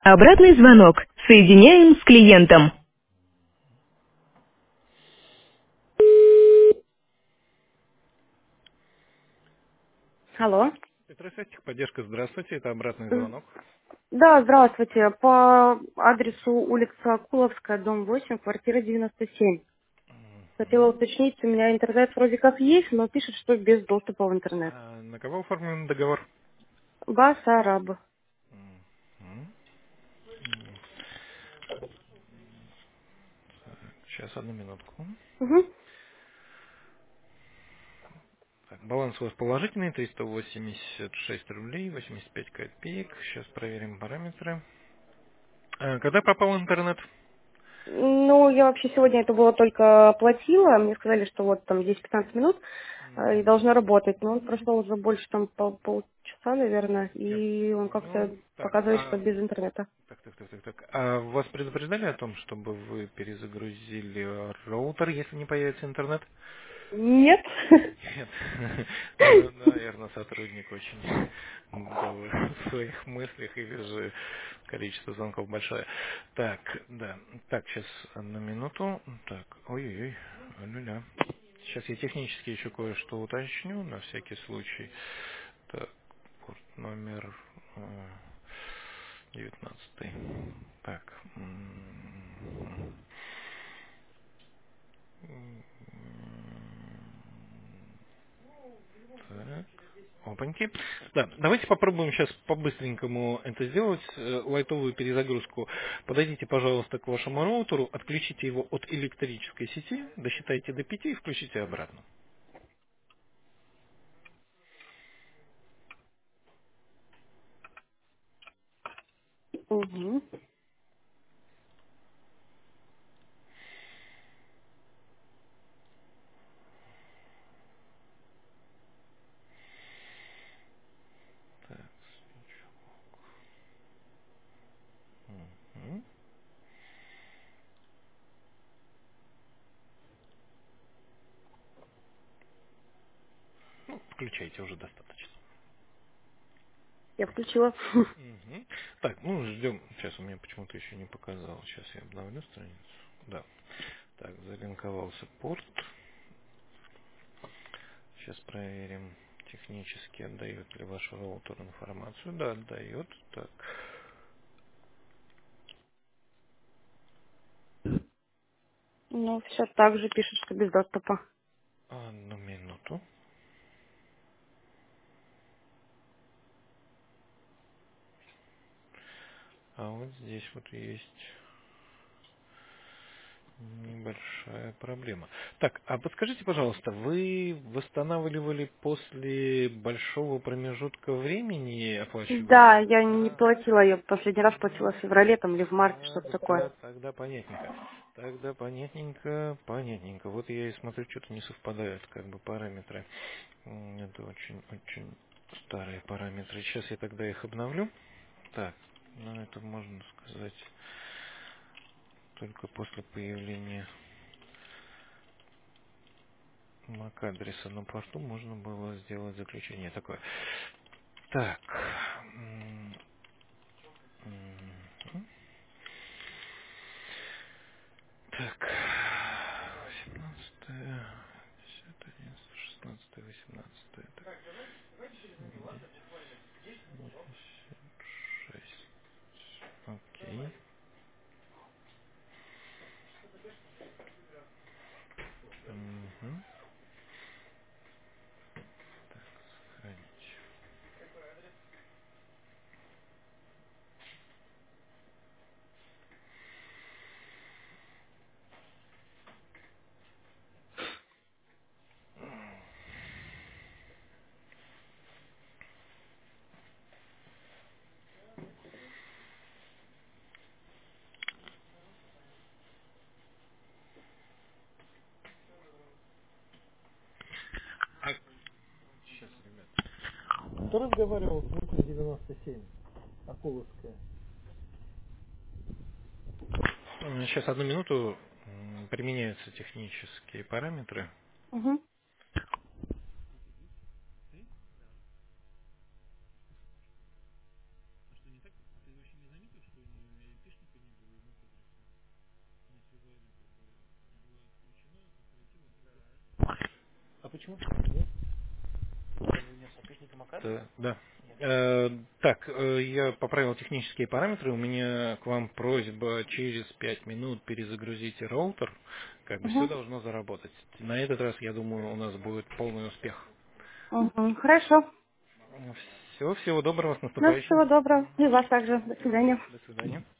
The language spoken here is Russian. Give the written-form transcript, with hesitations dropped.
Обратный звонок. Соединяем с клиентом. Алло. Петросетик, поддержка, здравствуйте, это обратный М, звонок. Да, здравствуйте. По адресу улица Акуловская, дом 8, квартира 97. Хотела Мгм. уточнить, у меня интернет вроде как есть, но пишет, что без доступа в интернет. А на кого оформлен договор? Басараб. Мгм. Сейчас, одну минутку. Угу. Так, баланс у вас положительный, 386 рублей, 85 копеек. Сейчас проверим параметры. Когда пропал интернет? Ну, я вообще сегодня это было только оплатила. Мне сказали, что вот там 10-15 минут и Мгм. должна работать. Но он прошло уже больше там полчаса, наверное, Я и он как-то понял. Так, показывает, что без интернета. так. А вас предупреждали о том, чтобы вы перезагрузили роутер, если не появится интернет? Нет. Нет. Ну, наверное, сотрудник очень был в своих мыслях, и вижу, количество звонков большое. Так, да. Так, сейчас одну минуту. Так, ой-ой-ой, ля. Сейчас я технически еще кое-что уточню, на всякий случай. Так, порт номер 19. Так. Так. Опаньки. Да, давайте попробуем сейчас по-быстренькому это сделать, лайтовую перезагрузку. Подойдите, пожалуйста, к вашему роутеру, отключите его от электрической сети, досчитайте до 5 и включите обратно. Угу. Так. Мгм. Ну, включайте уже достаточно. Я включила. Мгм. Так, ну ждем. Сейчас у меня почему-то еще не показал. Сейчас я обновлю страницу. Да. Так, залинковался порт. Сейчас проверим технически, отдает ли ваш роутер информацию. Да, отдает. Так, Ну, все так же пишет, что без доступа. одну минуту. А вот здесь вот есть небольшая проблема. Так, а подскажите, пожалуйста, вы восстанавливали после большого промежутка времени Да, оплачивали? я не Да. платила ее. Последний раз платила в феврале там или в марте, что-то такое. Тогда понятненько. Тогда понятненько. Вот я и смотрю, что-то не совпадают как бы параметры. Это очень старые параметры. Сейчас я тогда их обновлю. Так, ну это можно сказать только после появления MAC-адреса на порту можно было сделать заключение такое. Так. Мгм. Так. 18, 10, 11, 16, 18. Так. 6. Окей. Мгм. Так, сохранить. А, сейчас, ребят. Кто разговаривал с 897? Акуловская. Сейчас одну минуту. Применяются технические параметры. Угу. Да. Так, я поправил технические параметры. У меня к вам просьба через 5 минут перезагрузите роутер. Как бы все Угу. должно заработать. На этот раз, я думаю, у нас будет полный успех. Угу. Хорошо. Все, всего доброго, с Ну, наступающим. всего доброго. И вас также. До свидания. До свидания.